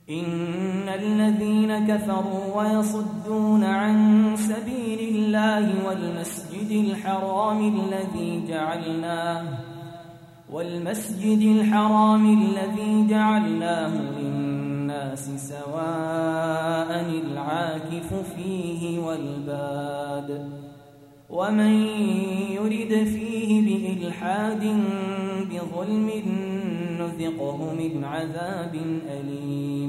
إن الذين كفروا ويصدون عن سبيل الله والمسجد الحرام الذي جعلناه للناس سواء العاكف فيه والباد ومن يرد فيه بإلحاد بظلم نذقه من عذاب أليم